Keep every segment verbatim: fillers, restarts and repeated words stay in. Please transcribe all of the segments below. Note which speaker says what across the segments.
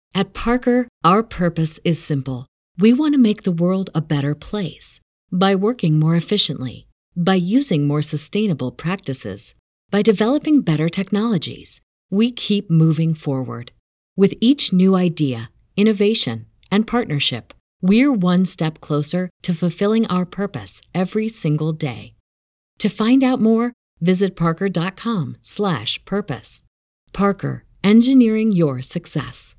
Speaker 1: At Parker, our purpose is simple. We want to make the world a better place by working more efficiently, by using more sustainable practices, by developing better technologies. We keep moving forward. With each new idea, innovation, and partnership, we're one step closer to fulfilling our purpose every single day. To find out more, visit parker.com slash purpose. Parker, engineering your success.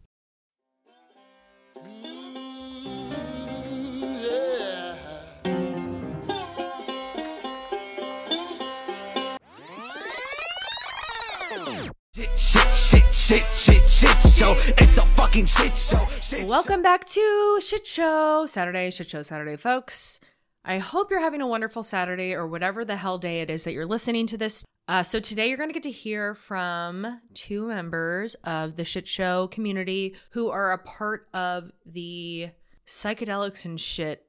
Speaker 2: Shit, shit, shit, shit, shit show. It's a fucking shit show. Shit
Speaker 3: Welcome
Speaker 2: show.
Speaker 3: back to Shit Show Saturday, Shit Show Saturday, folks. I hope you're having a wonderful Saturday or whatever the hell day it is that you're listening to this. Uh, so today you're going to get to hear from two members of the Shit Show community who are a part of the psychedelics and shit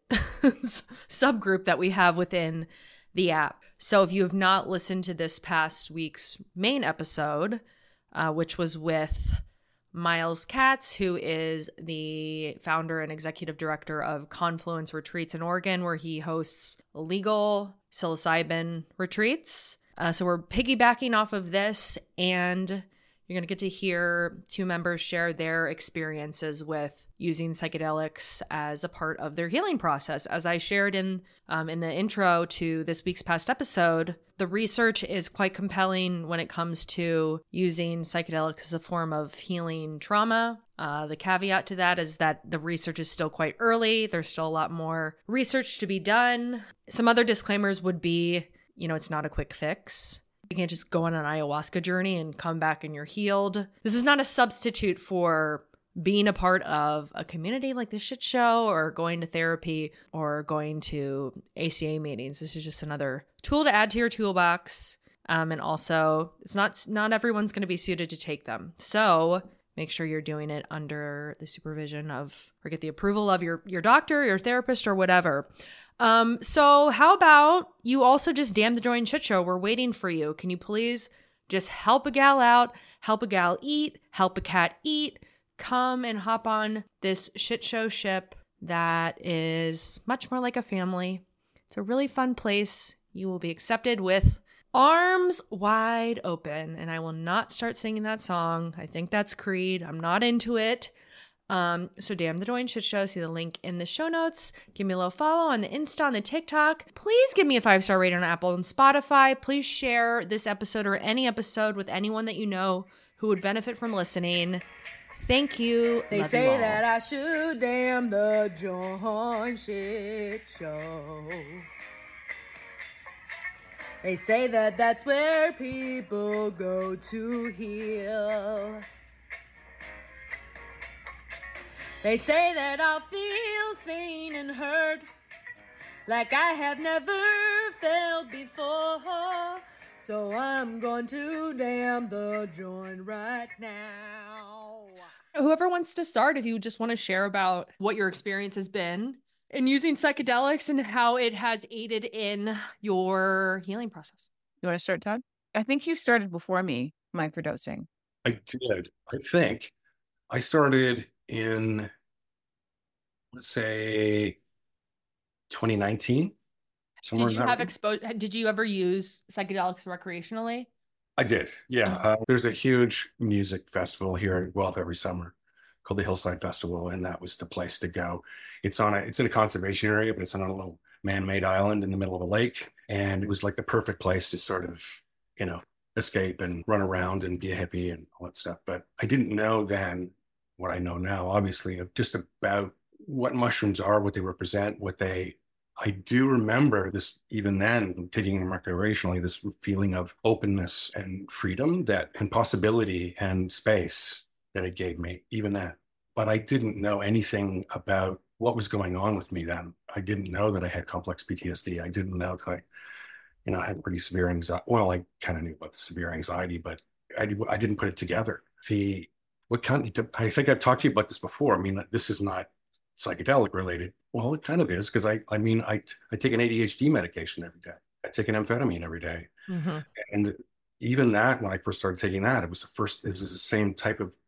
Speaker 3: subgroup that we have within the app. So if you have not listened to this past week's main episode, uh, which was with Miles Katz, who is the founder and executive director of Confluence Retreats in Oregon, where he hosts legal psilocybin retreats. Uh, so we're piggybacking off of this, and you're going to get to hear two members share their experiences with using psychedelics as a part of their healing process. As I shared in um, in the intro to this week's past episode, the research is quite compelling when it comes to using psychedelics as a form of healing trauma. Uh, the caveat to that is that the research is still quite early. There's still a lot more research to be done. Some other disclaimers would be, you know, it's not a quick fix. You can't just go on an ayahuasca journey and come back and you're healed. This is not a substitute for being a part of a community like the Shit Show or going to therapy or going to A C A meetings. This is just another tool to add to your toolbox. Um, and also, it's not not everyone's going to be suited to take them. So make sure you're doing it under the supervision of, or get the approval of your, your doctor, your therapist, or whatever. Um, so how about you also just damn the join Shit Show? We're waiting for you. Can you please just help a gal out, help a gal eat, help a cat eat, come and hop on this Shit Show ship that is much more like a family. It's a really fun place. You will be accepted with arms wide open. And I will not start singing that song. I think that's Creed. I'm not into it. Um, so damn the join Shit Show. See the link in the show notes. Give me a little follow on the Insta, on the TikTok. Please give me a five-star rating on Apple and Spotify. Please share this episode or any episode with anyone that you know who would benefit from listening. Thank you.
Speaker 4: They
Speaker 3: Love
Speaker 4: say
Speaker 3: you all.
Speaker 4: that I should damn the joint shit show. They say that that's where people go to heal. They say that I'll feel seen and heard like I have never felt before. So I'm going to damn the joint right now.
Speaker 3: Whoever wants to start, if you just want to share about what your experience has been in using psychedelics and how it has aided in your healing process.
Speaker 5: You want to start, Todd? I think you started before me microdosing.
Speaker 6: I did. I think I started in, let's say, twenty nineteen. Somewhere
Speaker 3: Did you
Speaker 6: in that
Speaker 3: have
Speaker 6: range.
Speaker 3: exposure? Did you ever use psychedelics recreationally?
Speaker 6: I did, yeah.
Speaker 3: Oh.
Speaker 6: Uh, there's a huge music festival here in Guelph every summer called the Hillside Festival, and that was the place to go. It's on a, it's in a conservation area, but it's on a little man-made island in the middle of a lake, and it was like the perfect place to sort of, you know, escape and run around and be a hippie and all that stuff. But I didn't know then what I know now, obviously, of just about what mushrooms are, what they represent, what they I do remember this, even then, taking them recreationally, this feeling of openness and freedom that, and possibility and space that it gave me, even then. But I didn't know anything about what was going on with me then. I didn't know that I had complex P T S D. I didn't know that I, you know, I had pretty severe anxiety. Well, I kind of knew about the severe anxiety, but I, I didn't put it together. The, what kind of, I think I've talked to you about this before. I mean, this is not psychedelic related. Well, it kind of is, because I, I mean, I, I take an A D H D medication every day. I take an amphetamine every day.
Speaker 3: Mm-hmm.
Speaker 6: And even that, when I first started taking that, it was the first, it was the same type of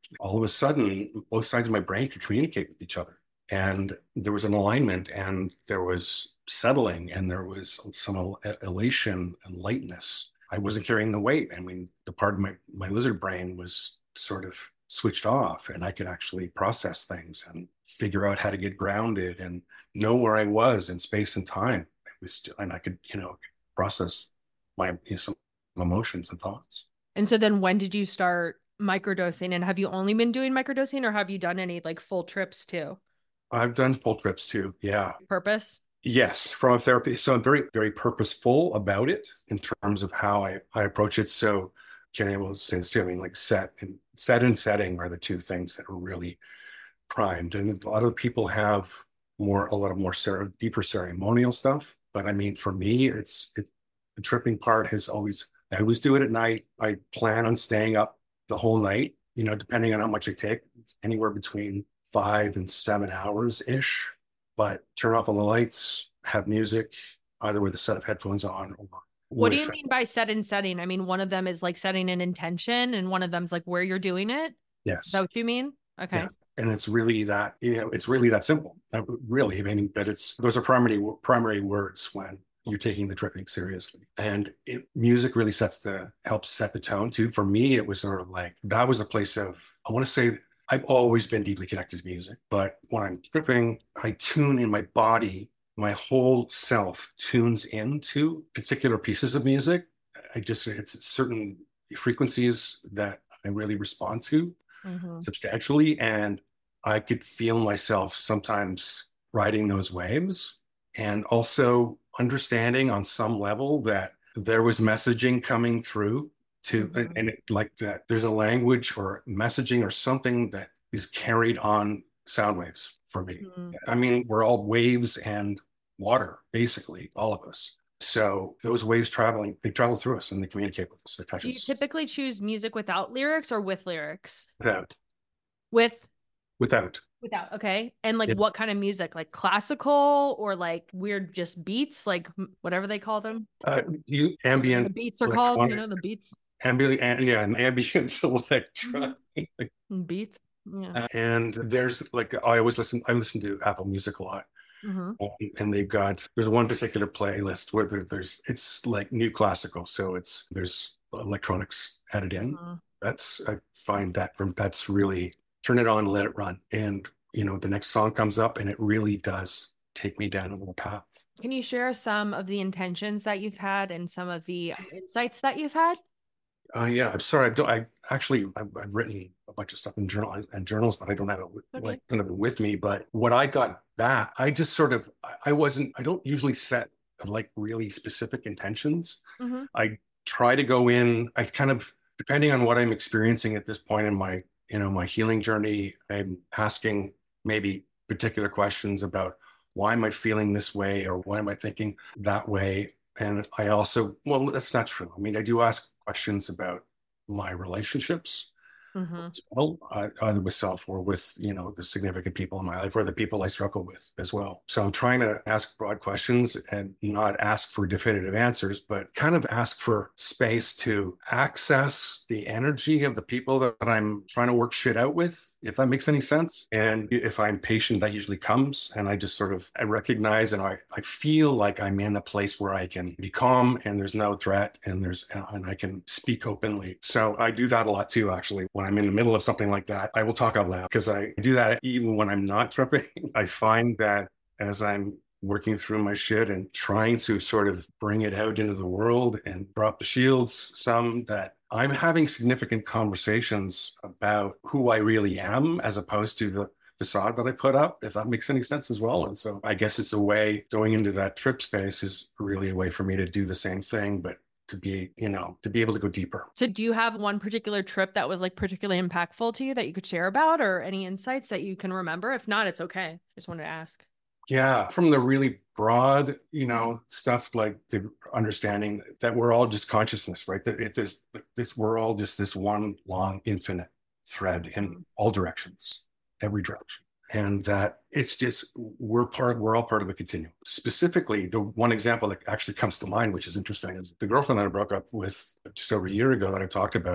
Speaker 6: all of a sudden, both sides of my brain could communicate with each other. And there was an alignment, and there was settling, and there was some el- elation and lightness. I wasn't carrying the weight. I mean, the part of my, my lizard brain was sort of switched off, and I could actually process things and figure out how to get grounded and know where I was in space and time. It was, and I could, you know, process my, you know, some emotions and thoughts.
Speaker 3: And so then when did you start microdosing, and have you only been doing microdosing, or have you done any like full trips too?
Speaker 6: I've done full trips too. Yeah.
Speaker 3: Purpose?
Speaker 6: Yes, from a therapy. So I'm very, very purposeful about it in terms of how I, I approach it. So Kenny will say this too. I mean, like set and set and setting are the two things that are really primed. And a lot of people have more, a lot of more cer- deeper ceremonial stuff. But I mean, for me, it's it, the tripping part has always, I always do it at night. I plan on staying up the whole night, you know, depending on how much I take, it's anywhere between five and seven hours ish. But turn off all the lights, have music, either with a set of headphones on or
Speaker 3: What do you
Speaker 6: with-
Speaker 3: mean by set and setting? I mean, one of them is like setting an intention, and one of them's like where you're doing it.
Speaker 6: Yes.
Speaker 3: Is that what you mean? Okay.
Speaker 6: Yeah. And it's really that, you know, it's really that simple. Uh, Really, I mean, but it's, those are primary primary words when you're taking the tripping seriously. And it, music really sets the, helps set the tone too. For me, it was sort of like, that was a place of, I want to say, I've always been deeply connected to music, but when I'm tripping, I tune in my body, my whole self tunes into particular pieces of music. I just, it's certain frequencies that I really respond to
Speaker 3: Mhm.
Speaker 6: substantially. And I could feel myself sometimes riding those waves, and also understanding on some level that there was messaging coming through to,
Speaker 3: Mhm.
Speaker 6: and it, like that, there's a language or messaging or something that is carried on sound waves for me.
Speaker 3: Mhm.
Speaker 6: I mean, we're all waves and water, basically, all of us. So those waves traveling, they travel through us and they communicate with us. They touch
Speaker 3: Do you
Speaker 6: us.
Speaker 3: typically choose music without lyrics or with lyrics?
Speaker 6: Without,
Speaker 3: With
Speaker 6: without.
Speaker 3: without, okay. And like
Speaker 6: Yeah.
Speaker 3: what kind of music? Like classical or like weird just beats, like m- whatever they call them?
Speaker 6: Uh, you
Speaker 3: The
Speaker 6: ambient,
Speaker 3: beats are called, you
Speaker 6: electronic-
Speaker 3: know, the beats.
Speaker 6: ambient, and yeah, an ambient electronic.
Speaker 3: Beats. Yeah.
Speaker 6: Uh, and there's like, I always listen, I listen to Apple Music a lot.
Speaker 3: hmm
Speaker 6: Um, and they've got, there's one particular playlist where there, there's, it's like new classical. So it's, there's electronics added in.
Speaker 3: Mhm.
Speaker 6: That's, I find that from, that's really, turn it on, let it run. And, you know, the next song comes up and it really does take me down a little path.
Speaker 3: Can you share some of the intentions that you've had and some of the insights that you've had?
Speaker 6: Uh, yeah, I'm sorry. I don't, I actually, I've, I've written a bunch of stuff in journal and journals, but I don't have it with,
Speaker 3: Okay.
Speaker 6: like kind of with me. But what I got back, I just sort of, I- I wasn't, I don't usually set like really specific intentions.
Speaker 3: Mhm.
Speaker 6: I try to go in, I kind of, depending on what I'm experiencing at this point in my, you know, my healing journey, I'm asking maybe particular questions about why am I feeling this way, or why am I thinking that way? And I also, well, that's not true. I mean, I do ask questions about my relationships
Speaker 3: Mhm.
Speaker 6: as well, uh, either with self or with, you know, the significant people in my life or the people I struggle with as well. So I'm trying to ask broad questions and not ask for definitive answers, but kind of ask for space to access the energy of the people that I'm trying to work shit out with, if that makes any sense. And if I'm patient, that usually comes. And I just sort of, I recognize and I, I feel like I'm in a place where I can be calm and there's no threat and there's, and I can speak openly. So I do that a lot too, actually. When I'm in the middle of something like that, I will talk out loud because I do that even when I'm not tripping. I find that as I'm working through my shit and trying to sort of bring it out into the world and drop the shields some, that I'm having significant conversations about who I really am as opposed to the facade that I put up, if that makes any sense as well. And so I guess it's a way, going into that trip space is really a way for me to do the same thing, but to be, you know, to be able to go deeper.
Speaker 3: So do you have one particular trip that was like particularly impactful to you that you could share about, or any insights that you can remember? If not, it's okay. Just wanted to ask.
Speaker 6: Yeah, from the really broad, you know, stuff like the understanding that we're all just consciousness, right? That it is this, we're all just this one long infinite thread in all directions, every direction. And that it's just, we're part, we're all part of a continuum. Specifically, the one example that actually comes to mind, which is interesting, is the girlfriend that I broke up with just over a year ago that I talked about.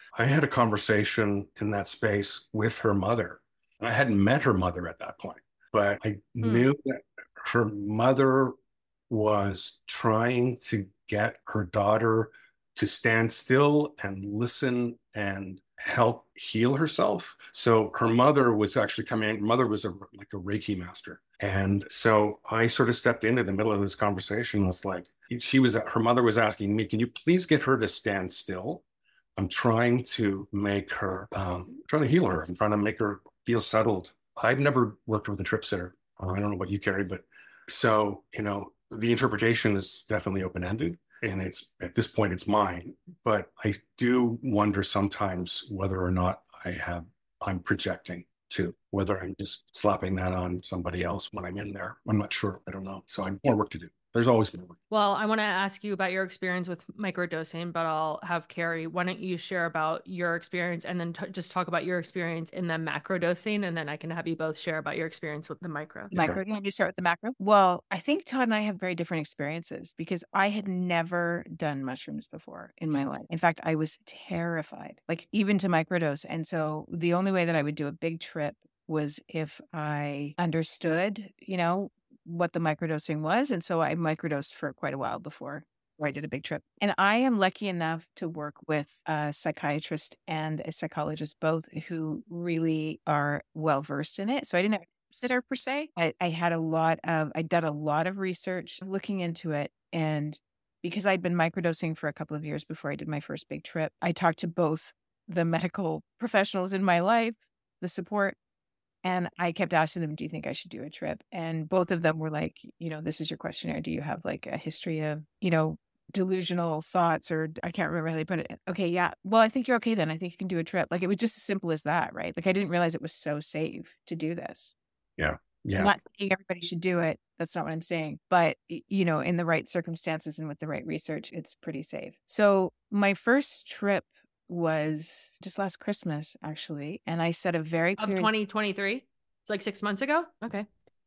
Speaker 6: I had a conversation in that space with her mother. I hadn't met her mother at that point, but I knew that her mother was trying to get her daughter to stand still and listen and help heal herself. So her mother was actually coming in. Her mother was a, like a Reiki master. And so I sort of stepped into the middle of this conversation. Was like, she was, her mother was asking me, can you please get her to stand still? I'm trying to make her, um, trying to heal her. I'm trying to make her feel settled. I've never worked with a trip sitter. I don't know what you carry, but so, you know, the interpretation is definitely open-ended. And it's, at this point, it's mine. But I do wonder sometimes whether or not I have, I'm projecting too, whether I'm just slapping that on somebody else when I'm in there. I'm not sure. I don't know. So I have more work to do. There's always more work.
Speaker 3: Well, I want to ask you about your experience with microdosing, but I'll have Carrie, why don't you share about your experience and then t- just talk about your experience in the macrodosing, and then I can have you both share about your experience with the micro.
Speaker 5: Micro, you want me to start with the macro? Well, I think Todd and I have very different experiences because I had never done mushrooms before in my life. In fact, I was terrified, like even to microdose. And so the only way that I would do a big trip was if I understood, you know, what the microdosing was. And so I microdosed for quite a while before I did a big trip. And I am lucky enough to work with a psychiatrist and a psychologist, both who really are well-versed in it. So I didn't have a sitter per se. I, I had a lot of, I did a lot of research looking into it. And because I'd been microdosing for a couple of years before I did my first big trip, I talked to both the medical professionals in my life, the support, and I kept asking them, do you think I should do a trip? And both of them were like, you know, this is your questionnaire. Do you have like a history of, you know, delusional thoughts, or I can't remember how they put it. Okay. Yeah. Well, I think you're okay then. I think you can do a trip. Like it was just as simple as that, right? Like I didn't realize it was so safe to do this.
Speaker 6: Yeah. Yeah.
Speaker 5: I'm not saying everybody should do it. That's not what I'm saying. But, you know, in the right circumstances and with the right research, it's pretty safe. So my first trip was just last Christmas, actually. And I set a very clear...
Speaker 3: Of twenty twenty-three? It's like six months ago? Okay.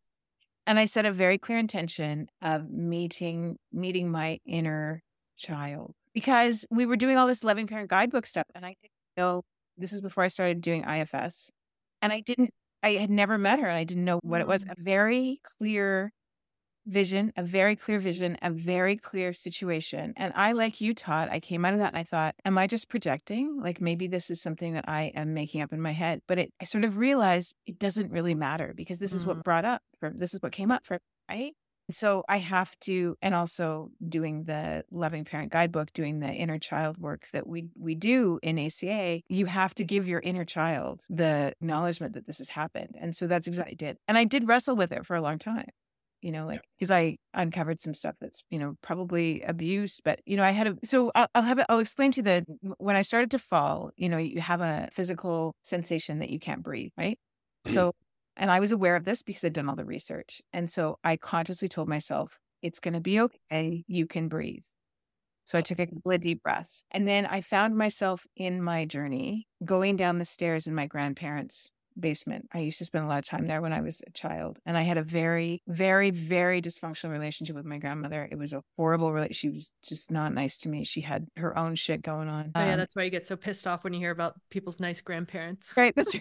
Speaker 5: And I set a very clear intention of meeting, meeting my inner child. Because we were doing all this Loving Parent Guidebook stuff. And I didn't know, this is before I started doing I F S. And I didn't, I had never met her and I didn't know what it was. A very clear vision, a very clear vision, a very clear situation. And I, like you, Todd, I came out of that and I thought, am I just projecting? Like maybe this is something that I am making up in my head. But it, I sort of realized it doesn't really matter because this is
Speaker 3: Mhm.
Speaker 5: what brought up, for, this is what came up for, right? So I have to, and also doing the Loving Parent Guidebook, doing the inner child work that we we do in A C A, you have to give your inner child the acknowledgement that this has happened. And so that's exactly what I did. And I did wrestle with it for a long time. You know, like, because I uncovered some stuff that's, you know, probably abuse, but, you know, I had a, so I'll, I'll have it, I'll explain to you that when I started to fall, you know, you have a physical sensation that you can't breathe, right? So, and I was aware of this because I'd done all the research. And so I consciously told myself, it's going to be okay. You can breathe. So I took a couple of deep breaths. And then I found myself in my journey going down the stairs in my grandparents' basement. I used to spend a lot of time there when I was a child. And I had a very, very, very dysfunctional relationship with my grandmother. It was a horrible relationship. She was just not nice to me. She had her own shit going on.
Speaker 3: Oh, yeah,
Speaker 5: Um,
Speaker 3: that's why you get so pissed off when you hear about people's nice grandparents.
Speaker 5: right. That's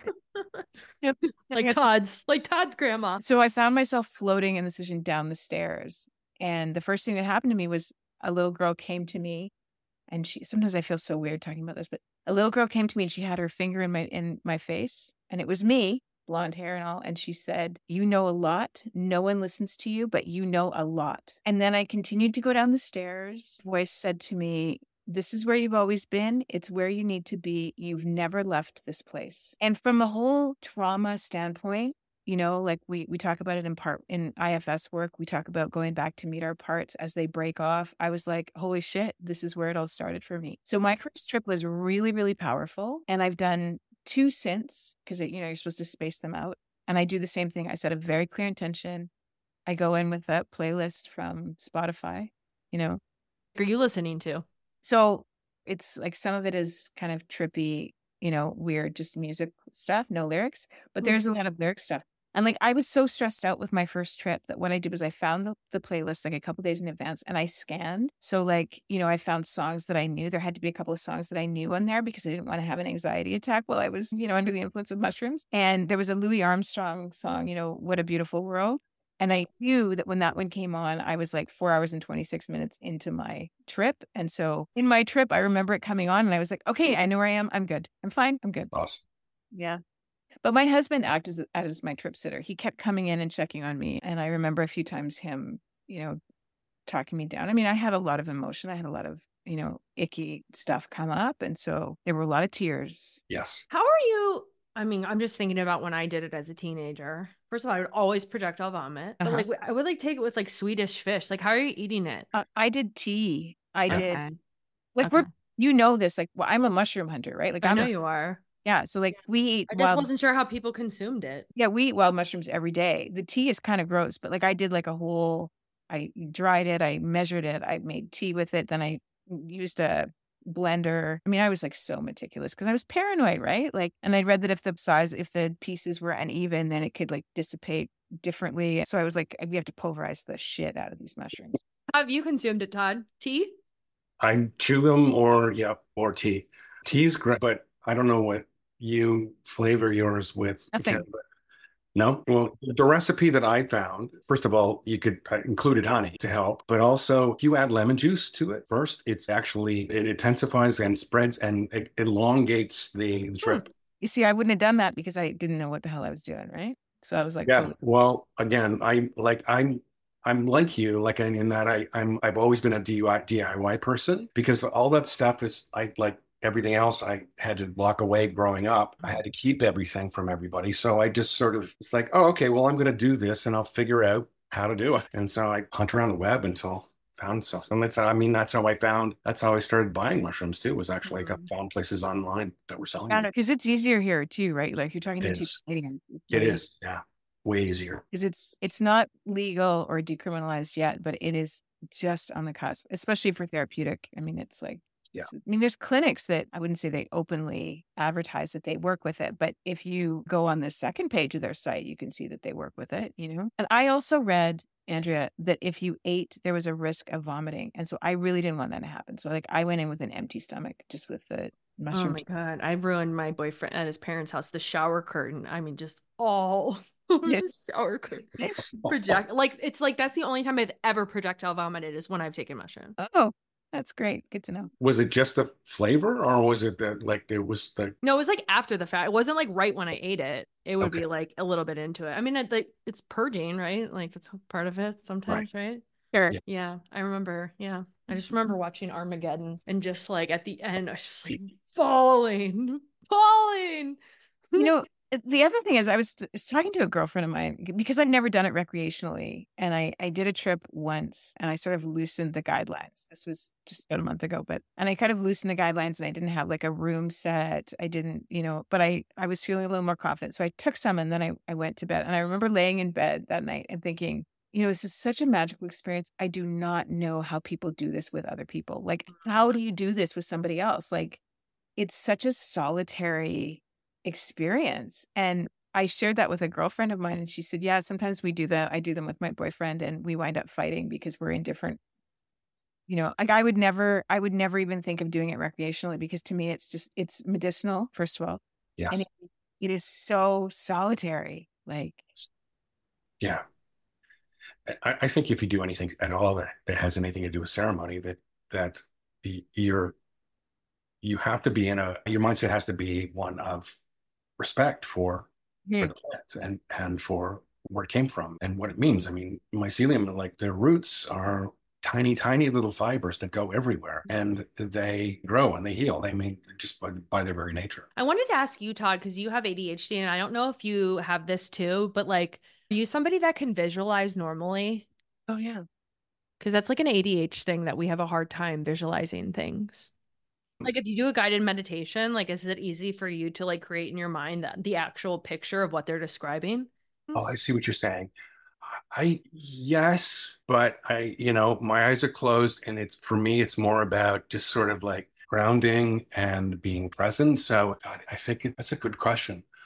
Speaker 5: yep.
Speaker 3: Like
Speaker 5: That's-
Speaker 3: Todd's, like Todd's grandma.
Speaker 5: So I found myself floating in this vision down the stairs. And the first thing that happened to me was a little girl came to me, and she, sometimes I feel so weird talking about this, but a little girl came to me and she had her finger in my, in my face, and it was me, blonde hair and all. And she said, you know a lot. No one listens to you, but you know a lot. And then I continued to go down the stairs. Voice said to me, this is where you've always been. It's where you need to be. You've never left this place. And from a whole trauma standpoint, you know, like we we talk about it in part in I F S work, we talk about going back to meet our parts as they break off. I was like, holy shit, this is where it all started for me. So my first trip was really, really powerful. And I've done two since, because, you know, you're supposed to space them out. And I do the same thing. I set a very clear intention. I go in with a playlist from Spotify, you know.
Speaker 3: What are you listening to?
Speaker 5: So it's like some of it is kind of trippy, you know, weird, just music stuff, no lyrics. But there's a lot of lyric stuff. And like, I was so stressed out with my first trip that what I did was I found the, the playlist like a couple days in advance and I scanned. So like, you know, I found songs that I knew. There had to be a couple of songs that I knew on there because I didn't want to have an anxiety attack while I was, you know, under the influence of mushrooms. And there was a Louis Armstrong song, you know, What a Beautiful World. And I knew that when that one came on, I was like four hours and twenty-six minutes into my trip. And so in my trip, I remember it coming on and I was like, okay, I know where I am. I'm good. I'm fine. I'm good.
Speaker 6: Awesome.
Speaker 5: Yeah. But my husband acted as, as my trip sitter. He kept coming in and checking on me. And I remember a few times him, you know, talking me down. I mean, I had a lot of emotion. I had a lot of, you know, icky stuff come up. And so there were a lot of tears.
Speaker 6: Yes.
Speaker 3: How are you? I mean, I'm just thinking about when I did it as a teenager. First of all, I would always projectile vomit, but
Speaker 5: Uh-huh.
Speaker 3: like I would like take it with like Swedish fish. Like, how are you eating it?
Speaker 5: Uh, I did tea. I did.
Speaker 3: Okay.
Speaker 5: Like,
Speaker 3: Okay.
Speaker 5: we're, you know, this, like, well, I'm a mushroom hunter, right? Like,
Speaker 3: I
Speaker 5: I'm
Speaker 3: know
Speaker 5: a,
Speaker 3: you are.
Speaker 5: yeah. So like we eat
Speaker 3: I just
Speaker 5: wild,
Speaker 3: wasn't sure how people consumed it.
Speaker 5: yeah, we eat wild mushrooms every day. The tea is kind of gross, but like I did like a whole, I dried it, I measured it, I made tea with it. Then I used a blender. I mean, I was like so meticulous because I was paranoid, right? Like, and I read that if the size, if the pieces were uneven, then it could like dissipate differently. So I was like, we have to pulverize the shit out of these mushrooms.
Speaker 3: How have you consumed it, Todd? Tea?
Speaker 6: I chew them or, yeah, or tea. Tea's great, but I don't know what you flavor yours with.
Speaker 5: Nothing.
Speaker 6: Ken, but- No? Well, the recipe that I found, first of all, you could uh, included honey to help, but also if you add lemon juice to it first, it's actually, it intensifies and spreads and it elongates the, the trip.
Speaker 5: You see, I wouldn't have done that because I didn't know what the hell I was doing, right? So I was like,
Speaker 6: Yeah.
Speaker 5: totally-
Speaker 6: Well, again, I like, I'm, I'm like you, like in, in that I, I'm, I've always been a D I Y person because all that stuff is, I like, everything else I had to lock away growing up. I had to keep everything from everybody. So I just sort of, it's like, oh, okay, well, I'm going to do this and I'll figure out how to do it. And so I hunt around the web until found something. That's, I mean, that's how I found, that's how I started buying mushrooms too, was actually I found places online that were selling them.
Speaker 5: because it's easier here too, right? Like you're talking to
Speaker 6: It
Speaker 5: two
Speaker 6: is.
Speaker 5: Canadians.
Speaker 6: It is, yeah, way easier.
Speaker 5: Because it's it's not legal or decriminalized yet, but it is just on the cusp, especially for therapeutic. I mean, it's like,
Speaker 6: Yeah.
Speaker 5: I mean, there's clinics that I wouldn't say they openly advertise that they work with it, but if you go on the second page of their site, you can see that they work with it, you know? And I also read, Andrea, that if you ate, there was a risk of vomiting. And so I really didn't want that to happen. So like I went in with an empty stomach just with the
Speaker 3: Oh
Speaker 5: mushroom.
Speaker 3: my God. I ruined my boyfriend at his parents' house. The shower curtain. I mean, just all over
Speaker 5: Yeah.
Speaker 3: the shower curtain. Project like it's like that's the only time I've ever projectile vomited is when I've taken mushrooms.
Speaker 5: Oh, that's great. Good to know.
Speaker 6: Was it just the flavor or was it the, like it was the,
Speaker 3: No, it was like after the fact. It wasn't like right when I ate it. It would
Speaker 6: Okay.
Speaker 3: be like a little bit into it. I mean, it, like it's purging, right? Like that's part of it sometimes, right?
Speaker 5: Sure.
Speaker 6: Yeah.
Speaker 3: Yeah, I remember. Yeah, I just remember watching Armageddon and just like at the end, I was just like falling, falling.
Speaker 5: You know, the other thing is I was, I was talking to a girlfriend of mine because I've never done it recreationally. And I, I did a trip once and I sort of loosened the guidelines. This was just about a month ago, but, and I kind of loosened the guidelines and I didn't have like a room set. I didn't, you know, but I, I was feeling a little more confident. So I took some and then I, I went to bed and I remember laying in bed that night and thinking, you know, this is such a magical experience. I do not know how people do this with other people. Like, how do you do this with somebody else? Like, it's such a solitary experience. And I shared that with a girlfriend of mine and she said, yeah, sometimes we do that. I do them with my boyfriend and we wind up fighting because we're in different, you know, like I would never, I would never even think of doing it recreationally because to me, it's just, it's medicinal, first of all.
Speaker 6: yes.
Speaker 5: And it, it is so solitary. Like,
Speaker 6: Yeah. I, I think if you do anything at all that, that has anything to do with ceremony, that that y- you're you have to be in a your mindset has to be one of respect for,
Speaker 5: Hmm.
Speaker 6: for the plant and and for where it came from and what it means. I mean, mycelium, like their roots are tiny, tiny little fibers that go everywhere and they grow and they heal. They mean just by, by their very nature.
Speaker 3: I wanted to ask you, Todd, because you have A D H D, and I don't know if you have this too, but like, are you somebody that can visualize normally?
Speaker 5: oh yeah.
Speaker 3: Because that's like an A D H thing that we have a hard time visualizing things. Like if you do a guided meditation, like is it easy for you to like create in your mind that the actual picture of what they're describing?
Speaker 6: Oh, I see what you're saying. I, yes, but I, you know, my eyes are closed and it's, for me, it's more about just sort of like grounding and being present. So God, I think it, that's a good question.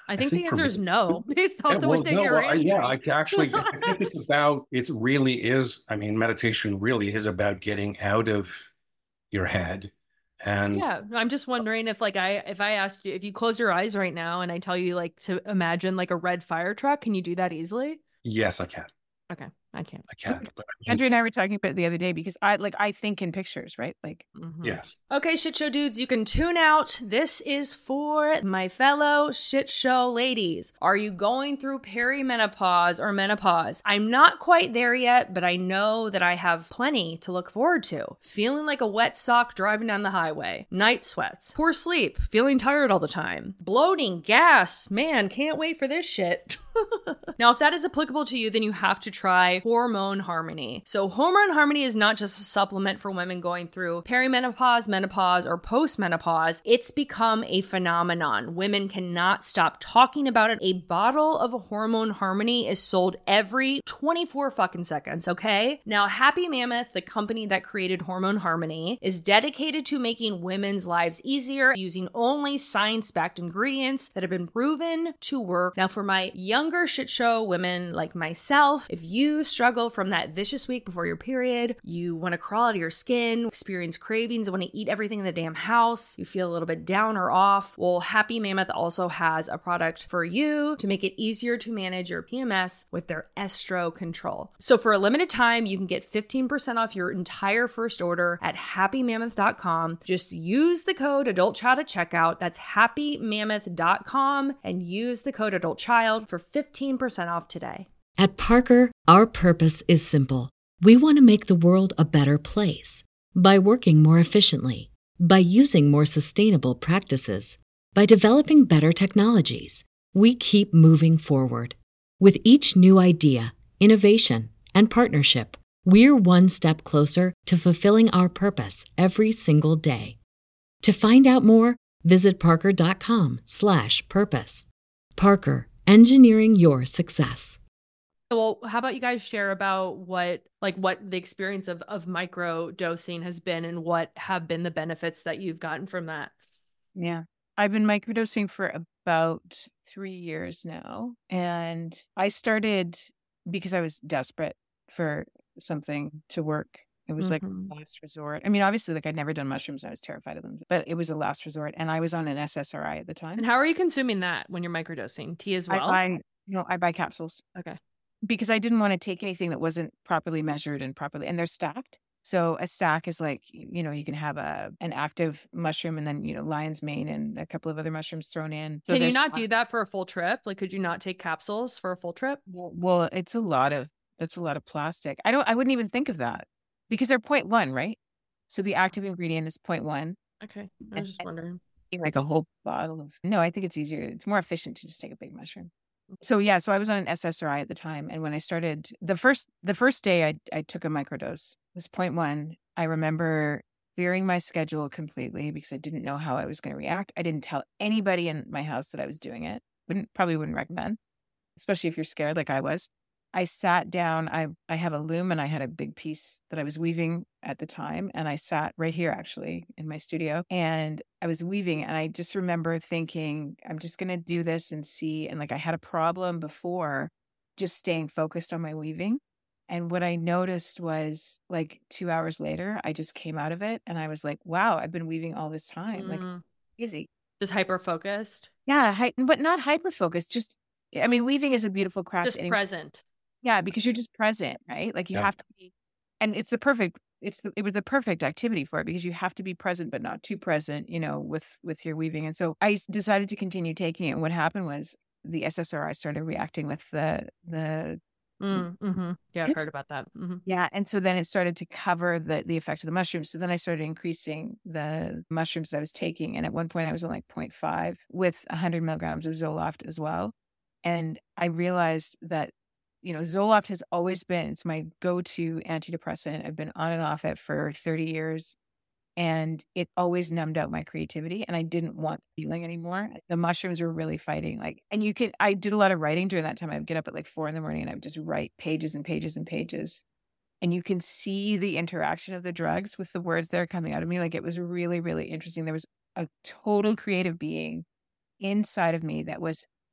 Speaker 3: I think
Speaker 6: think
Speaker 3: the
Speaker 6: for
Speaker 3: answer is
Speaker 6: me-
Speaker 3: no, based off
Speaker 6: Yeah,
Speaker 3: the
Speaker 6: well,
Speaker 3: way that
Speaker 6: no,
Speaker 3: you're
Speaker 6: well, I-
Speaker 3: answering.
Speaker 6: yeah, I actually I think it's about, it really is, I mean, meditation really is about getting out of your head. And
Speaker 3: Yeah, I'm just wondering if like I if I asked you if you close your eyes right now and I tell you like to imagine like a red fire truck, can you do that easily?
Speaker 6: yes, I can.
Speaker 3: Okay, I can't.
Speaker 6: I can. But I mean,
Speaker 5: Andrew and I were talking about it the other day because I like I think in pictures, right? Like
Speaker 3: Mhm.
Speaker 6: yes.
Speaker 3: Okay, shit show dudes, you can tune out. This is for my fellow shit show ladies. Are you going through perimenopause or menopause? I'm not quite there yet, but I know that I have plenty to look forward to. Feeling like a wet sock driving down the highway. Night sweats. Poor sleep. Feeling tired all the time. Bloating. Gas. Man, can't wait for this shit. Now, if that is applicable to you, then you have to try Hormone Harmony. So Hormone Harmony is not just a supplement for women going through perimenopause, menopause, or postmenopause. It's become a phenomenon. Women cannot stop talking about it. A bottle of Hormone Harmony is sold every twenty-four fucking seconds, okay? Now, Happy Mammoth, the company that created Hormone Harmony, is dedicated to making women's lives easier using only science-backed ingredients that have been proven to work. Now, for my younger shit show women like myself, if you struggle from that vicious week before your period, you want to crawl out of your skin, experience cravings, want to eat everything in the damn house, you feel a little bit down or off, well, Happy Mammoth also has a product for you to make it easier to manage your P M S with their Estro Control. So for a limited time, you can get fifteen percent off your entire first order at happy mammoth dot com. Just use the code AdultChild at checkout. That's happy mammoth dot com and use the code AdultChild for fifteen percent off today.
Speaker 1: At Parker, our purpose is simple. We want to make the world a better place by working more efficiently, by using more sustainable practices, by developing better technologies. We keep moving forward. With each new idea, innovation, and partnership, we're one step closer to fulfilling our purpose every single day. To find out more, visit parker.com slash purpose. Parker, engineering your success.
Speaker 3: Well, how about you guys share about what like what the experience of of micro dosing has been and what have been the benefits that you've gotten from that?
Speaker 5: Yeah. I've been microdosing for about three years now. And I started because I was desperate for something to work. It was
Speaker 3: Mhm.
Speaker 5: like last resort. I mean, obviously, like I'd never done mushrooms. I was terrified of them, but it was a last resort. And I was on an S S R I at the time.
Speaker 3: And how are you consuming that when you're microdosing? Tea as well?
Speaker 5: I buy, you know, I buy capsules
Speaker 3: Okay.
Speaker 5: because I didn't want to take anything that wasn't properly measured and properly, and they're stacked. So a stack is like, you know, you can have a an active mushroom and then, you know, lion's mane and a couple of other mushrooms thrown in. So
Speaker 3: Can you
Speaker 5: there's
Speaker 3: not
Speaker 5: not-
Speaker 3: do that for a full trip? Like, could you not take capsules for a full trip?
Speaker 5: Well, well, it's a lot of, that's a lot of plastic. I don't, I wouldn't even think of that because they're point one, right? So the active ingredient is point one.
Speaker 3: Okay. I was just
Speaker 5: And-
Speaker 3: wondering.
Speaker 5: Like a whole bottle of, no, I think it's easier. It's more efficient to just take a big mushroom. So yeah, so I was on an S S R I at the time. And when I started the first, the first day I, I took a microdose, it was point one. I remember clearing my schedule completely because I didn't know how I was going to react. I didn't tell anybody in my house that I was doing it. Wouldn't, probably wouldn't recommend, especially if you're scared like I was. I sat down, I, I have a loom and I had a big piece that I was weaving at the time. And I sat right here actually in my studio and I was weaving. And I just remember thinking, I'm just going to do this and see. And like I had a problem before just staying focused on my weaving. And what I noticed was like two hours later, I just came out of it and I was like, wow, I've been weaving all this time. Like
Speaker 3: Mm.
Speaker 5: easy.
Speaker 3: Just hyper focused.
Speaker 5: Yeah. Hy- but not hyper focused. Just, I mean, weaving is a beautiful craft.
Speaker 3: Just
Speaker 5: anyway.
Speaker 3: present.
Speaker 5: Yeah, because you're just present, right? Like you
Speaker 6: Yeah.
Speaker 5: have to be, and it's the perfect. It's the, it was the perfect activity for it because you have to be present, but not too present, you know, with with your weaving. And so I s- decided to continue taking it. And what happened was the S S R I started reacting with the the
Speaker 3: Mm, hmm Yeah, I've
Speaker 5: It's-
Speaker 3: heard about that. hmm
Speaker 5: yeah, and so then it started to cover the the effect of the mushrooms. So then I started increasing the mushrooms that I was taking, and at one point I was on like zero point five with one hundred milligrams of Zoloft as well. And I realized that, you know, Zoloft has always been, it's my go-to antidepressant. I've been on and off it for thirty years and it always numbed out my creativity and I didn't want feeling anymore. The mushrooms were really fighting. Like, and you could, I did a lot of writing during that time. I would get up at like four in the morning and I would just write pages and pages and pages. And you can see the interaction of the drugs with the words that are coming out of me. Like it was really, really interesting. There was a total creative being inside of me that was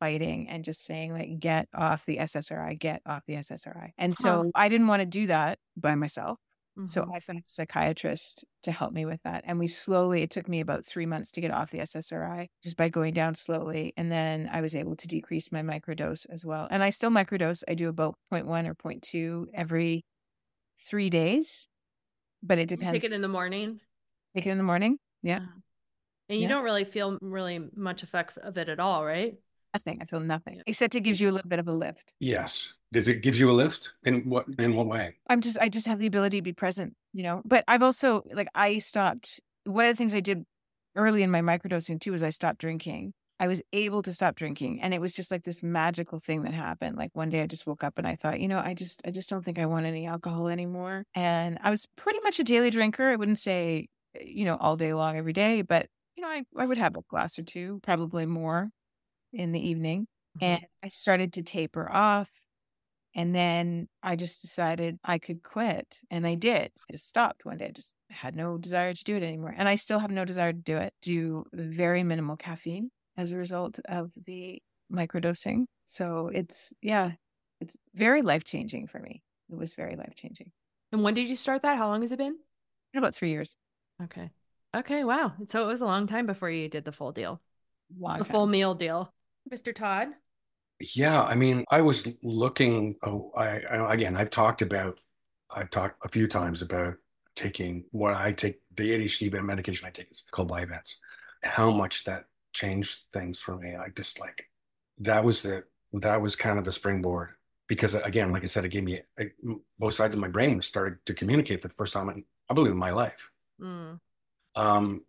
Speaker 5: fighting and just saying like, get off the S S R I, get off the S S R I. And so huh. I didn't want to do that by myself. Mm-hmm. So I found a psychiatrist to help me with that. And we slowly, it took me about three months to get off the S S R I just by going down slowly. And then I was able to decrease my microdose as well. And I still microdose. I do about zero point one or zero point two every three days, but it depends.
Speaker 3: You take it in the morning?
Speaker 5: Take it in the morning. Yeah.
Speaker 3: Uh-huh. And you yeah. don't really feel really much effect of it at all, right?
Speaker 5: Nothing. I feel nothing, except it gives you a little bit of a lift.
Speaker 6: Yes. Does it give you a lift? In what in what way?
Speaker 5: I'm just I just have the ability to be present, you know. But I've also like I stopped. One of the things I did early in my microdosing too was I stopped drinking. I was able to stop drinking, and it was just like this magical thing that happened. Like one day I just woke up and I thought, you know, I just I just don't think I want any alcohol anymore. And I was pretty much a daily drinker. I wouldn't say, you know, all day long every day, but you know, I, I would have a glass or two, probably more in the evening. Mm-hmm. And I started to taper off. And then I just decided I could quit. And I did. I just stopped one day. I just had no desire to do it anymore. And I still have no desire to do it. Do very minimal caffeine as a result of the microdosing. So it's, yeah, it's very life-changing for me. It was very life-changing.
Speaker 3: And when did you start that? How long has it been?
Speaker 5: About three years.
Speaker 3: Okay. Okay. Wow. So it was a long time before you did the full deal.
Speaker 5: Long
Speaker 3: the
Speaker 5: time.
Speaker 3: full meal deal. Mister Todd?
Speaker 6: Yeah, I mean, I was looking, oh, I, I again, I've talked about, I've talked a few times about taking what I take, the A D H D medication I take is called Vyvanse. How much that changed things for me. I just like, that was the, that was kind of the springboard because again, like I said, it gave me, I, both sides of my brain started to communicate for the first time in, I believe, in my life. Mm. Um,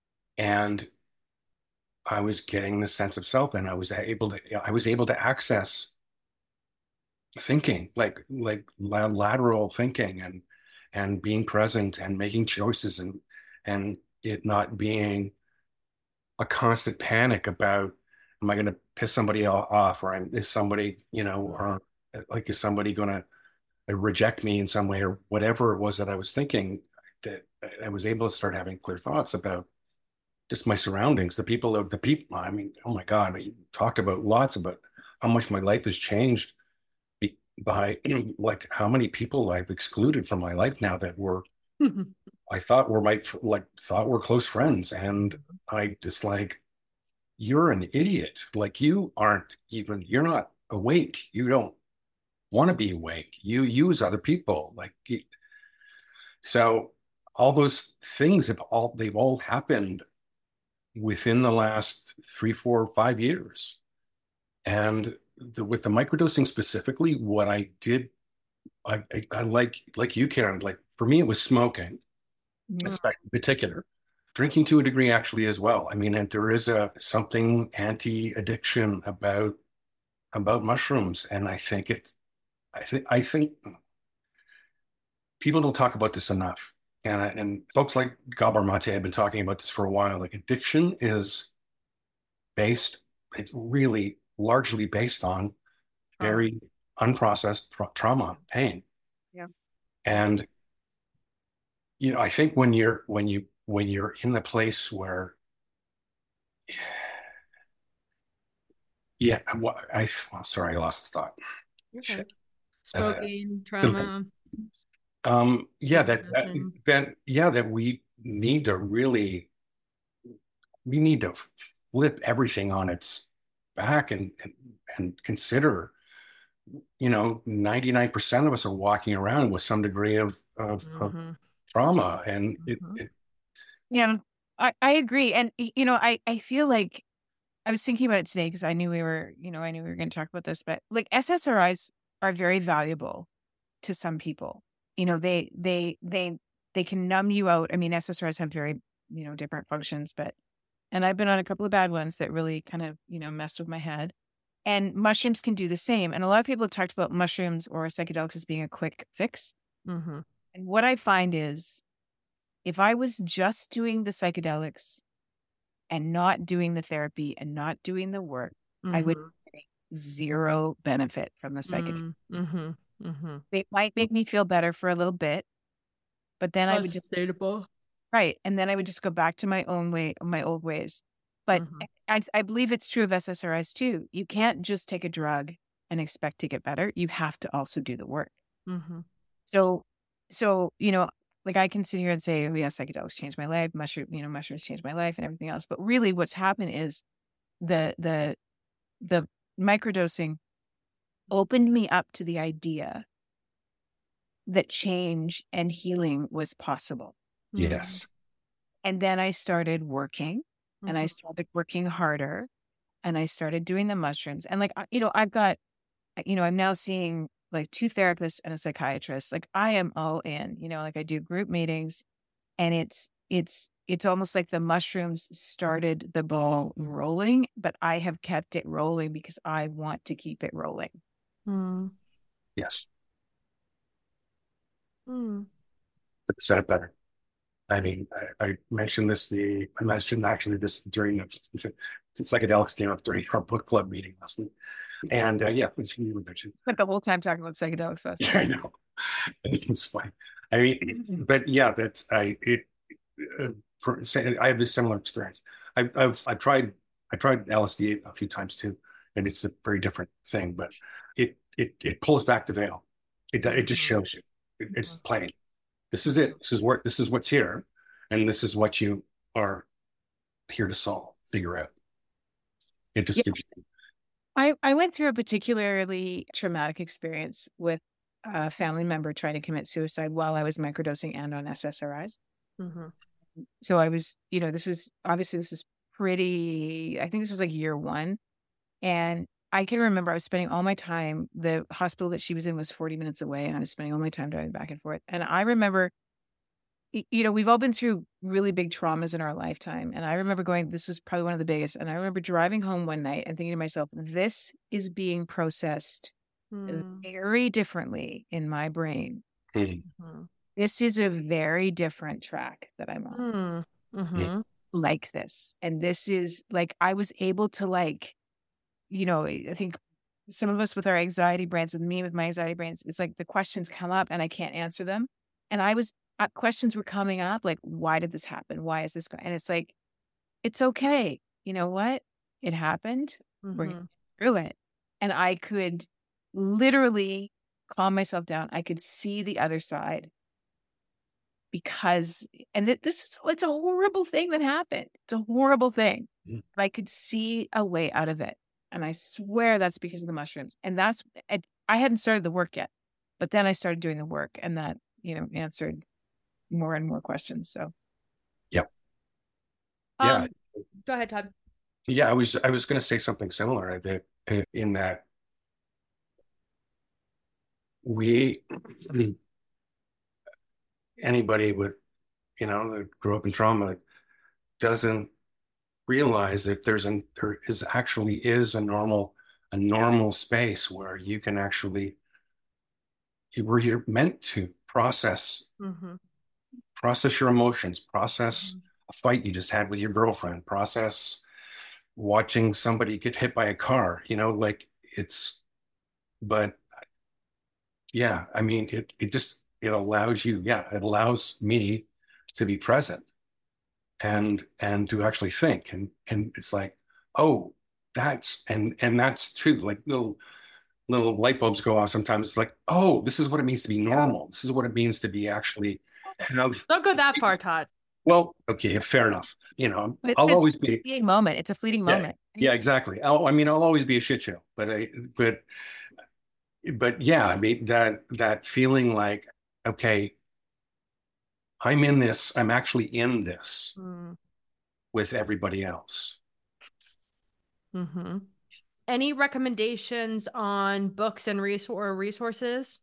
Speaker 6: and I was getting the sense of self, and I was able to, I was able to access thinking, like, like lateral thinking and, and being present and making choices and, and it not being a constant panic about, am I going to piss somebody off, or is somebody, you know, or like, is somebody going to reject me in some way, or whatever it was that I was thinking, that I was able to start having clear thoughts about just my surroundings, the people of the people. I mean, oh my God, we talked about lots about how much my life has changed by like how many people I've excluded from my life now that were, I thought were my, like thought were close friends. And I just like, you're an idiot. Like you aren't even, you're not awake. You don't want to be awake. You use other people. Like, you, so all those things have all, they've all happened within the last three, four, five years. And the, with the microdosing specifically, what I did, I, I, I like, like you, Karen, like for me, it was smoking, yeah. in particular, drinking to a degree actually as well. I mean, and there is a something anti-addiction about, about mushrooms. And I think it, I think, I think people don't talk about this enough. And, and folks like Gabor Mate have been talking about this for a while. Like addiction is based, it's really largely based on very unprocessed tra- trauma, pain.
Speaker 5: Yeah.
Speaker 6: And, you know, I think when you're, when you, when you're in the place where, yeah, well, I, oh, sorry, I lost the thought.
Speaker 3: Okay. Smoking, uh, trauma.
Speaker 6: Um, yeah, that, that, that, yeah, that we need to really, we need to flip everything on its back and, and, and consider, you know, ninety-nine percent of us are walking around with some degree of, of, mm-hmm. of trauma. And mm-hmm. it, it,
Speaker 5: yeah, I, I agree. And, you know, I, I feel like I was thinking about it today because I knew we were, you know, I knew we were going to talk about this, but like S S R Is are very valuable to some people. You know, they, they, they, they can numb you out. I mean, S S R Is have very, you know, different functions, but, and I've been on a couple of bad ones that really kind of, you know, messed with my head, and mushrooms can do the same. And a lot of people have talked about mushrooms or psychedelics as being a quick fix. Mm-hmm. And what I find is if I was just doing the psychedelics and not doing the therapy and not doing the work, mm-hmm. I would get zero benefit from the psychedelics. Mm-hmm. Mm-hmm. They might make me feel better for a little bit, but then That's I would just
Speaker 3: sustainable.
Speaker 5: Right. And then I would just go back to my own way, my old ways. But
Speaker 3: Mhm.
Speaker 5: I, I believe it's true of S S R Is too. You can't just take a drug and expect to get better. You have to also do the work.
Speaker 3: Mhm.
Speaker 5: So, so, you know, like I can sit here and say, oh yeah, psychedelics changed my life. Mushroom, you know, mushrooms changed my life and everything else. But really what's happened is the, the, the microdosing opened me up to the idea that change and healing was possible.
Speaker 6: Yes.
Speaker 5: And then I started working and I
Speaker 3: Mhm.
Speaker 5: started working harder and I started doing the mushrooms. And like, I- you know, I've got, you know, I'm now seeing like two therapists and a psychiatrist. Like I am all in, you know, like I do group meetings and it's, it's, it's almost like the mushrooms started the ball rolling, but I have kept it rolling because I want to keep it rolling.
Speaker 3: Mm.
Speaker 6: Yes.
Speaker 3: Mm.
Speaker 6: But said it better. I mean, I, I mentioned this, the, I mentioned actually this during the, the psychedelics came up during our book club meeting last week. And uh, yeah, which you mentioned.
Speaker 5: But the whole time talking about psychedelics. Last
Speaker 6: Yeah, I know. It was fine. I mean, but yeah, that's, I, it, uh, for, say, I have a similar experience. I, I've, I've tried, I tried L S D a few times too, and it's a very different thing, but it, it, it pulls back the veil. It, it just
Speaker 3: Mhm.
Speaker 6: shows you. It, it's plain. This is it. This is where, this is what's here. And this is what you are here to solve, figure out. It just
Speaker 5: Yeah.
Speaker 6: gives you.
Speaker 5: I, I went through a particularly traumatic experience with a family member trying to commit suicide while I was microdosing and on S S R Is.
Speaker 3: Mhm.
Speaker 5: So I was, you know, this was obviously this is pretty, I think this was like year one. And I can remember I was spending all my time, the hospital that she was in was forty minutes away, and I was spending all my time driving back and forth. And I remember, y- you know, we've all been through really big traumas in our lifetime. And I remember going, this was probably one of the biggest. And I remember driving home one night and thinking to myself, this is being processed
Speaker 3: Mm.
Speaker 5: very differently in my brain.
Speaker 6: Mm,
Speaker 3: Mhm.
Speaker 5: This is a very different track that I'm on,
Speaker 3: Mm. Mhm.
Speaker 5: like this. And this is like, I was able to like, you know, I think some of us with our anxiety brains, with me with my anxiety brains, it's like the questions come up and I can't answer them. And I was, uh, questions were coming up like, why did this happen? Why is this going? And it's like, it's okay. You know what? It happened. We're
Speaker 3: Mhm.
Speaker 5: through it. And I could literally calm myself down. I could see the other side because, and th- this is, it's a horrible thing that happened. It's a horrible thing.
Speaker 6: Mm.
Speaker 5: But I could see a way out of it. And I swear that's because of the mushrooms. And that's, I, I hadn't started the work yet, but then I started doing the work and that, you know, answered more and more questions. So.
Speaker 6: Yep. Yeah.
Speaker 3: Um, go ahead, Todd.
Speaker 6: Yeah, I was I was going to say something similar that in that we anybody with you know that grew up in trauma doesn't realize that there's an there is actually is a normal a normal space where you can actually where you're meant to process
Speaker 3: Mhm.
Speaker 6: process your emotions, process a fight you just had with your girlfriend, process watching somebody get hit by a car, you know, like it's but yeah, I mean, it it just it allows you, yeah, it allows me to be present and and to actually think, and and it's like, oh, that's and and that's true. Like little little light bulbs go off sometimes. It's like, oh, this is what it means to be normal. This is what it means to be actually, you know,
Speaker 3: Don't go that far, Todd.
Speaker 6: well, okay, fair enough. You know,
Speaker 5: It's
Speaker 6: I'll
Speaker 5: just
Speaker 6: always
Speaker 5: a
Speaker 6: be,
Speaker 5: fleeting moment. It's a fleeting
Speaker 6: yeah,
Speaker 5: moment.
Speaker 6: yeah, exactly. I'll, I mean, I'll always be a shit show, but I, but but yeah, I mean that that feeling like, okay, I'm in this, I'm actually in this
Speaker 3: Mm.
Speaker 6: with everybody else.
Speaker 3: Mm-hmm. Any recommendations on books and res- or resources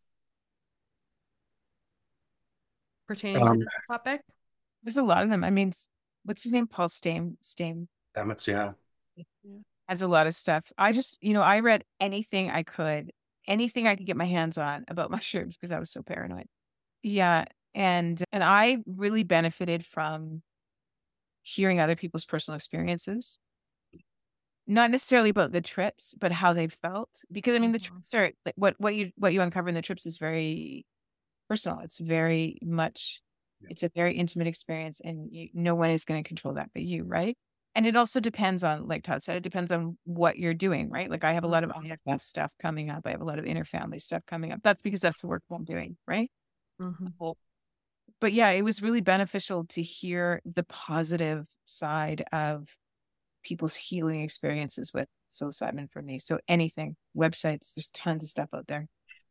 Speaker 3: pertaining to
Speaker 6: Um,
Speaker 3: this topic?
Speaker 5: There's a lot of them. I mean, s- what's his name? Paul Stam, Stam
Speaker 6: Emmets, yeah.
Speaker 5: has a lot of stuff. I just, you know, I read anything I could, anything I could get my hands on about mushrooms because I was so paranoid. Yeah. And, and I really benefited from hearing other people's personal experiences, not necessarily about the trips, but how they felt. Because I mean, the
Speaker 3: Mhm.
Speaker 5: trips are like what, what you, what you uncover in the trips is very personal. It's very much,
Speaker 6: Yeah.
Speaker 5: it's a very intimate experience and you, no one is going to control that but you, right? And it also depends on, like Todd said, it depends on what you're doing, right? Like I have a lot of I F S stuff coming up. I have a lot of interfamily stuff coming up. That's because that's the work I'm doing, right?
Speaker 3: Mm-hmm.
Speaker 5: But yeah, it was really beneficial to hear the positive side of people's healing experiences with psilocybin for me. So anything, websites, there's tons of stuff out there.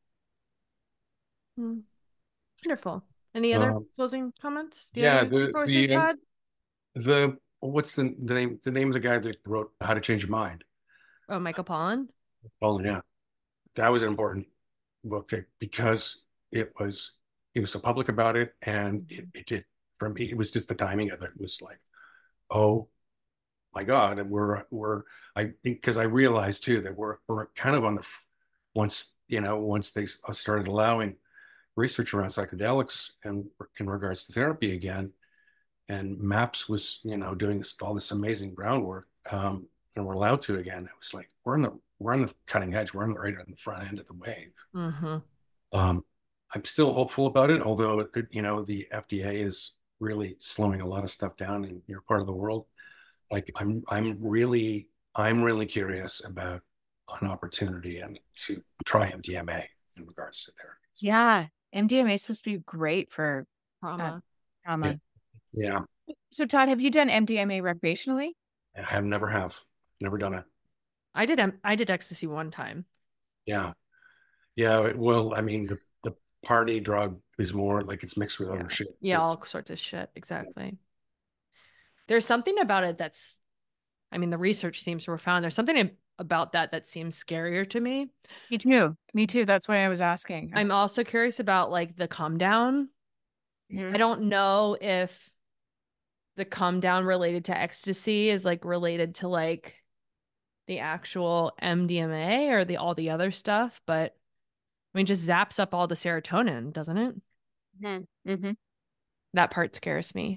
Speaker 3: Mm. Wonderful. Any other
Speaker 6: Um,
Speaker 3: closing comments? Do you
Speaker 6: yeah,
Speaker 3: have any
Speaker 6: the-
Speaker 3: resources,
Speaker 6: the, uh,
Speaker 3: Todd?
Speaker 6: The what's the, the name? The name of the guy that wrote How to Change Your Mind.
Speaker 3: Oh, Michael Pollan?
Speaker 6: Oh yeah, that was an important book that, because it was it was so public about it, and it, it did for me. It was just the timing of it was like, oh my God, and we're we're I because I realized too that we're we're kind of on the once you know once they started allowing research around psychedelics and in regards to therapy again. And MAPS was, you know, doing this, all this amazing groundwork, um, and we're allowed to again. It was like we're on the we're on the cutting edge. We're on the right on the front end of the wave.
Speaker 3: Mm-hmm.
Speaker 6: Um, I'm still hopeful about it, although it could, you know, the F D A is really slowing a lot of stuff down in your part of the world. Like I'm I'm really I'm really curious about an opportunity and to try M D M A in regards to therapy.
Speaker 5: Yeah, M D M A is supposed to be great for
Speaker 3: Trauma.
Speaker 5: uh, trauma.
Speaker 6: Yeah,
Speaker 5: So Todd, have you done M D M A recreationally?
Speaker 6: I have never have never done it.
Speaker 3: I did. em- I did ecstasy one time.
Speaker 6: Yeah. Yeah, it, well, I mean, the, the party drug is more like it's mixed with other shit.
Speaker 3: Yeah,
Speaker 6: So
Speaker 3: all sorts of shit. Exactly. There's something about it that's, I mean, the research seems profound. There's something about that that seems scarier to me.
Speaker 5: Me too. Me too. That's why I was asking.
Speaker 3: I'm also curious about like the calm down.
Speaker 5: Mhm.
Speaker 3: I don't know if the calm down related to ecstasy is like related to like the actual M D M A or the all the other stuff, but I mean, just zaps up all the serotonin, doesn't it?
Speaker 5: Mm-hmm.
Speaker 3: That part scares me.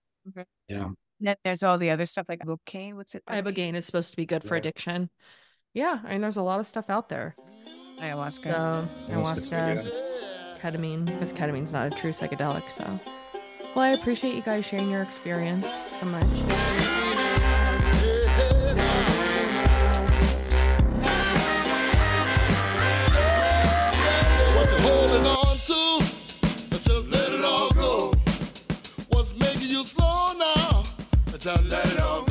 Speaker 6: yeah,
Speaker 5: Then there's all the other stuff like cocaine. What's it?
Speaker 3: Ibogaine is supposed to be good for
Speaker 6: Yeah.
Speaker 3: addiction. Yeah, I mean, there's a lot of stuff out there.
Speaker 5: Ayahuasca.
Speaker 3: So,
Speaker 6: Ayahuasca's
Speaker 3: ayahuasca,
Speaker 6: good.
Speaker 3: ketamine, because ketamine's not a true psychedelic. So, well, I appreciate you guys sharing your experience so much.
Speaker 7: What you holding on to? Just let it all go. What's making you slow now? Just let it all go.